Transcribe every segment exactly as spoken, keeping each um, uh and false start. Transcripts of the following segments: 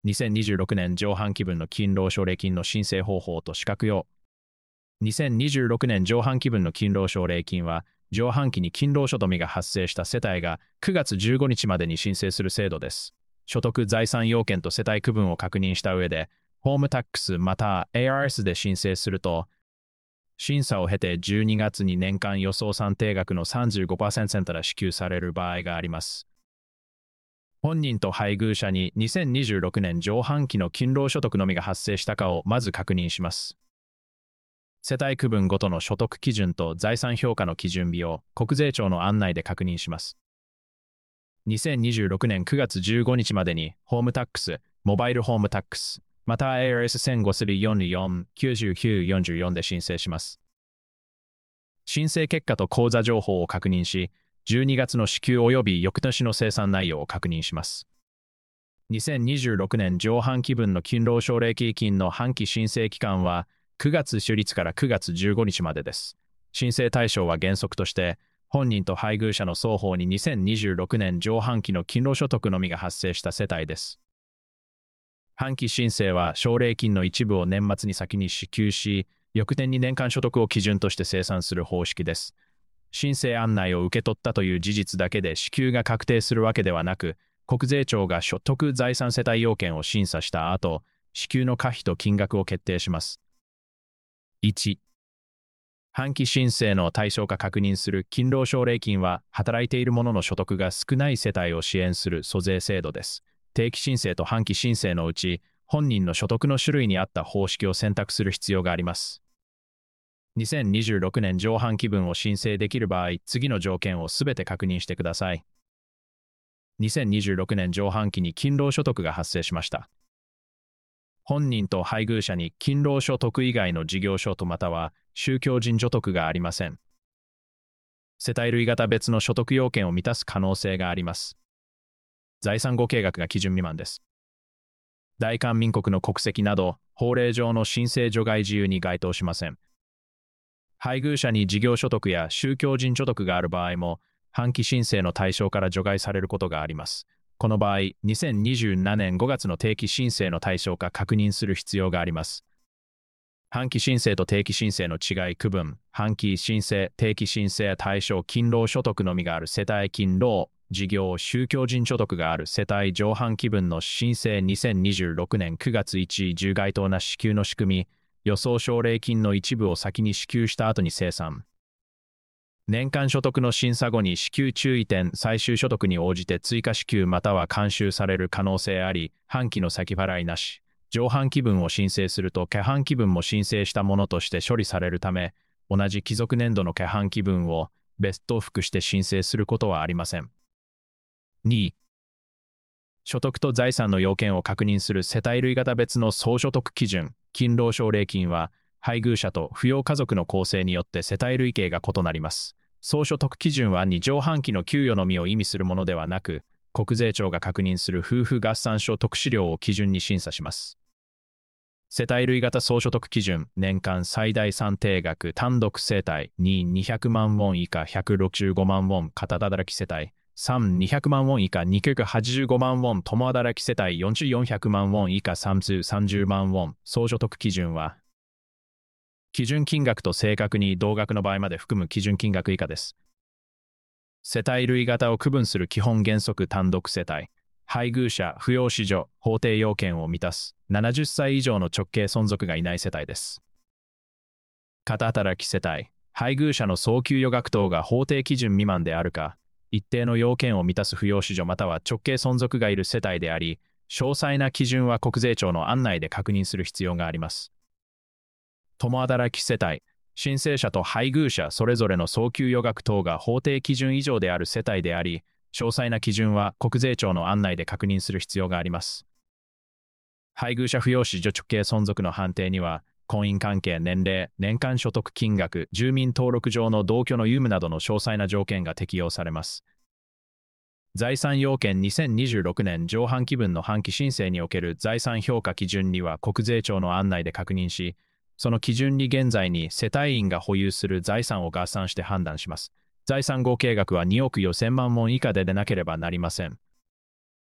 にせんにじゅうろくねん上半期分の勤労奨励金の申請方法と資格用。にせんにじゅうろくねん上半期分の勤労奨励金は、上半期に勤労所得が発生した世帯がくがつじゅうごにちまでに申請する制度です。所得財産要件と世帯区分を確認した上で、ホームタックスまたは エーアールエス で申請すると、審査を経てじゅうにがつに年間予想算定額の さんじゅうごパーセント が支給される場合があります。本人と配偶者ににせんにじゅうろくねん上半期の勤労所得のみが発生したかをまず確認します。世帯区分ごとの所得基準と財産評価の基準日を国税庁の案内で確認します。にせんにじゅうろくねんくがつじゅうごにちまでにホームタックス、モバイルホームタックス、または エーアールエスせんごするよんじゅうよん、きゅうじゅうきゅう、よんじゅうよんで申請します。申請結果と口座情報を確認し、じゅうにがつの支給及び翌年の生産内容を確認します。にせんにじゅうろくねん上半期分の勤労奨励金の半期申請期間はくがつ初日からくがつじゅうごにちまでです。申請対象は原則として、本人と配偶者の双方ににせんにじゅうろくねん上半期の勤労所得のみが発生した世帯です。半期申請は奨励金の一部を年末に先に支給し、翌年に年間所得を基準として生産する方式です。申請案内を受け取ったという事実だけで支給が確定するわけではなく、国税庁が所得財産世帯要件を審査した後、支給の可否と金額を決定します。いち、半期申請の対象か確認する勤労奨励金は、働いている者の所得が少ない世帯を支援する租税制度です。定期申請と半期申請のうち、本人の所得の種類に合った方式を選択する必要があります。にせんにじゅうろくねん上半期分を申請できる場合、次の条件をすべて確認してください。にせんにじゅうろくねん上半期に勤労所得が発生しました。本人と配偶者に勤労所得以外の事業所得または宗教人所得がありません。世帯類型別の所得要件を満たす可能性があります。財産合計額が基準未満です。大韓民国の国籍など、法令上の申請除外自由に該当しません。配偶者に事業所得や宗教人所得がある場合も、半期申請の対象から除外されることがあります。この場合、にせんにじゅうななねんごがつの定期申請の対象か確認する必要があります。半期申請と定期申請の違い区分、半期申請、定期申請対象勤労所得のみがある世帯勤労、事業、宗教人所得がある世帯上半期分の申請にせんにじゅうろくねんくがついち日該当な支給の仕組み、予想奨励金の一部を先に支給した後に生産。年間所得の審査後に支給注意点、最終所得に応じて追加支給または慣習される可能性あり、半期の先払いなし。上半期分を申請すると下半期分も申請したものとして処理されるため、同じ帰属年度の下半期分を別途付して申請することはありません。に、所得と財産の要件を確認する世帯類型別の総所得基準、勤労奨励金は、配偶者と扶養家族の構成によって世帯類型が異なります。総所得基準はに上半期の給与のみを意味するものではなく、国税庁が確認する夫婦合算所得資料を基準に審査します。世帯類型総所得基準、年間最大算定額単独世帯に、にひゃくまんウォン以下ひゃくろくじゅうごまんウォン片働き世帯さん、にひゃくまんウォン以下にひゃくはちじゅうごまんウォン共働き世帯よん、よんひゃくまんウォン以下さん通さんじゅうまんウォン総所得基準は基準金額と正確に同額の場合まで含む基準金額以下です。世帯類型を区分する基本原則単独世帯、配偶者、扶養子女、法定要件を満たすななじゅっさい以上の直系存続がいない世帯です。片働き世帯、配偶者の総給与額等が法定基準未満であるか、一定の要件を満たす扶養子女または直系存続がいる世帯であり、詳細な基準は国税庁の案内で確認する必要があります。共働き世帯、申請者と配偶者それぞれの総給与額等が法定基準以上である世帯であり、詳細な基準は国税庁の案内で確認する必要があります。配偶者扶養子女直系存続の判定には、婚姻関係、年齢、年間所得金額、住民登録上の同居の有無などの詳細な条件が適用されます。財産要件にせんにじゅうろくねん上半期分の半期申請における財産評価基準には国税庁の案内で確認し、その基準に現在に世帯員が保有する財産を合算して判断します。財産合計額はにおくよんせんまんウォン以下ででなければなりません。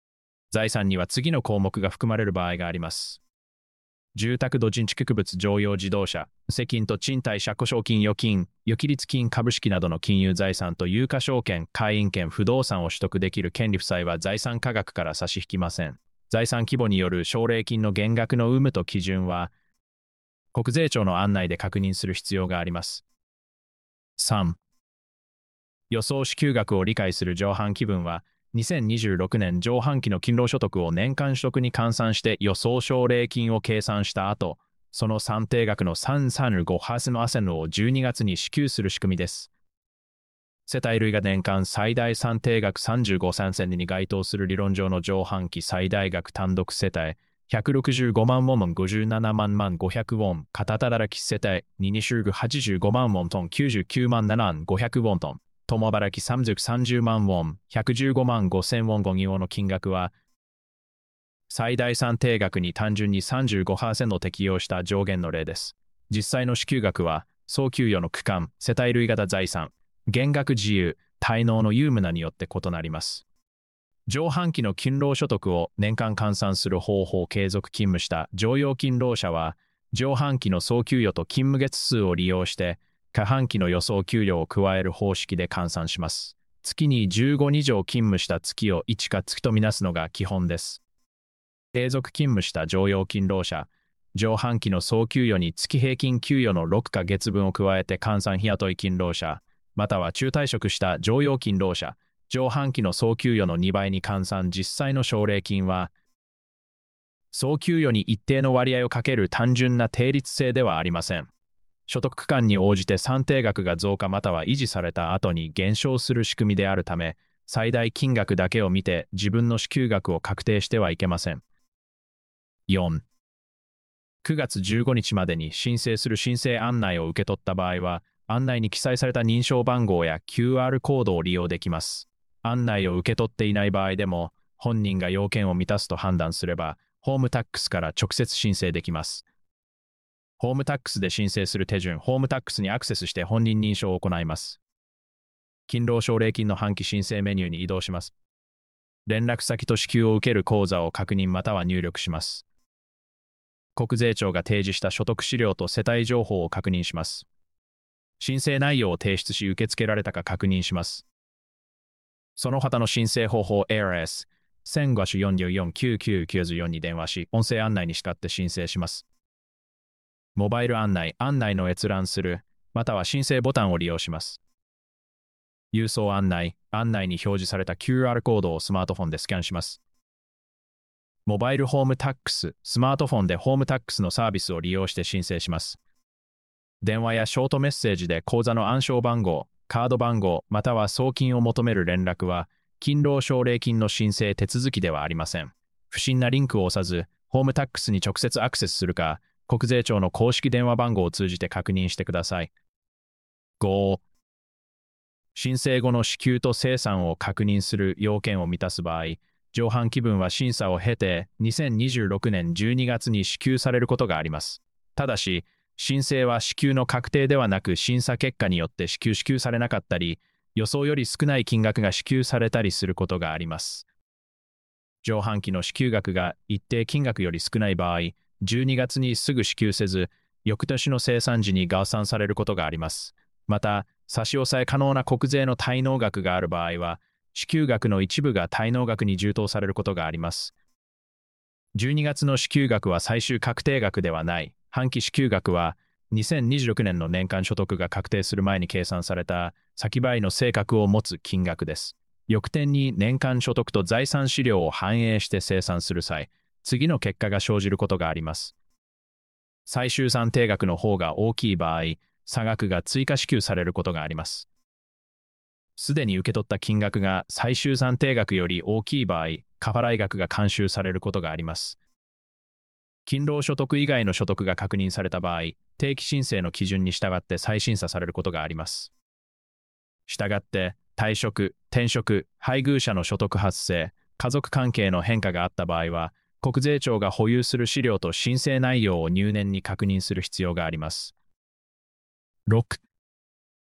財産には次の項目が含まれる場合があります。住宅土地築物常用自動車、世金と賃貸借保証金預金、預率金株式などの金融財産と有価証券、会員権不動産を取得できる権利負債は財産価格から差し引きません。財産規模による奨励金の減額の有無と基準は、国税庁の案内で確認する必要があります。さん. 予想支給額を理解する上半期分は、にせんにじゅうろくねん上半期の勤労所得を年間取得に換算して予想奨励金を計算した後、その算定額の さんじゅうさんてんごパーセント をじゅうにがつに支給する仕組みです。世帯類が年間最大算定額さんじゅうごセントに該当する理論上の上半期最大額単独世帯ひゃくろくじゅうごまんウォンごじゅうななまんまんごひゃくウォン、片働き世帯ににしゅうぐはちじゅうごまんウォントンきゅうじゅうきゅうまんななまんごひゃくウォントン、共働きさんびゃくさんじゅうまんウォン、ひゃくじゅうごまんごせんウォンご義用の金額は、最大算定額に単純に さんじゅうごパーセント 適用した上限の例です。実際の支給額は、総給与の区間、世帯類型財産、減額自由、滞納の有無なによって異なります。上半期の勤労所得を年間換算する方法を継続勤務した常用勤労者は、上半期の総給与と勤務月数を利用して、下半期の予想給与を加える方式で換算します。月にじゅうごに乗勤務した月をいちか月とみなすのが基本です。継続勤務した常用勤労者、上半期の総給与に月平均給与のろくかげつぶんを加えて換算日雇い勤労者、または中退職した常用勤労者、上半期の総給与のにばいに換算実際の奨励金は、総給与に一定の割合をかける単純な定率制ではありません。所得区間に応じて算定額が増加または維持された後に減少する仕組みであるため、最大金額だけを見て自分の支給額を確定してはいけません。よん. くがつじゅうごにちまでに申請する申請案内を受け取った場合は、案内に記載された認証番号や キューアール コードを利用できます。案内を受け取っていない場合でも、本人が要件を満たすと判断すれば、ホームタックスから直接申請できます。ホームタックスで申請する手順、ホームタックスにアクセスして本人認証を行います。勤労奨励金の半期申請メニューに移動します。連絡先と支給を受ける口座を確認または入力します。国税庁が提示した所得資料と世帯情報を確認します。申請内容を提出し受け付けられたか確認します。その他の申請方法 エーアールエスせんごひゃくよんじゅうよん きゅうきゅうきゅうよんに電話し、音声案内に従って申請します。モバイル案内、案内の閲覧する、または申請ボタンを利用します。郵送案内、案内に表示された キューアール コードをスマートフォンでスキャンします。モバイルホームタックス、スマートフォンでホームタックスのサービスを利用して申請します。電話やショートメッセージで口座の暗証番号、カード番号、または送金を求める連絡は、勤労奨励金の申請手続きではありません。不審なリンクを押さず、ホームタックスに直接アクセスするか、国税庁の公式電話番号を通じて確認してください。ご. 申請後の支給と精算を確認する要件を満たす場合、上半期分は審査を経てにせんにじゅうろくねんじゅうにがつに支給されることがあります。ただし、申請は支給の確定ではなく審査結果によって支給支給されなかったり、予想より少ない金額が支給されたりすることがあります。上半期の支給額が一定金額より少ない場合、じゅうにがつにすぐ支給せず、翌年の生産時に合算されることがあります。また、差し押さえ可能な国税の滞納額がある場合は、支給額の一部が滞納額に充当されることがあります。じゅうにがつの支給額は最終確定額ではない。半期支給額は、にせんにじゅうろくねんの年間所得が確定する前に計算された先払いの性格を持つ金額です。翌年に年間所得と財産資料を反映して精算する際、次の結果が生じることがあります。最終算定額の方が大きい場合、差額が追加支給されることがあります。すでに受け取った金額が最終算定額より大きい場合、過払い額が勘収されることがあります。勤労所得以外の所得が確認された場合、定期申請の基準に従って再審査されることがあります。したがって、退職、転職、配偶者の所得発生、家族関係の変化があった場合は、国税庁が保有する資料と申請内容を入念に確認する必要があります。ろく.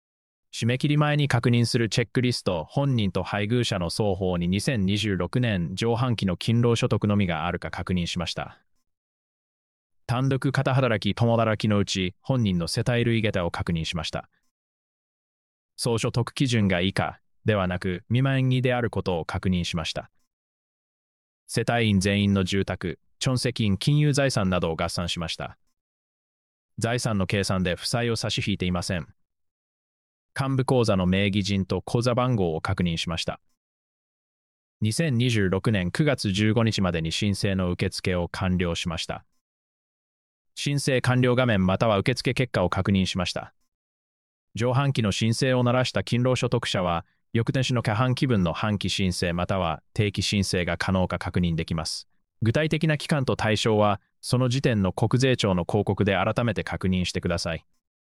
締め切り前に確認するチェックリスト、本人と配偶者の双方ににせんにじゅうろくねん上半期の勤労所得のみがあるか確認しました。単独片働き共働きのうち本人の世帯類下駄を確認しました。総所得基準が以下ではなく未満にであることを確認しました。世帯員全員の住宅、チョンセ金、金融財産などを合算しました。財産の計算で負債を差し引いていません。幹部口座の名義人と口座番号を確認しました。にせんにじゅうろくねんくがつじゅうごにちまでに申請の受付を完了しました。申請完了画面または受付結果を確認しました。上半期の申請をならした勤労所得者は、翌年の下半期分の半期申請または定期申請が可能か確認できます。具体的な期間と対象は、その時点の国税庁の広告で改めて確認してください。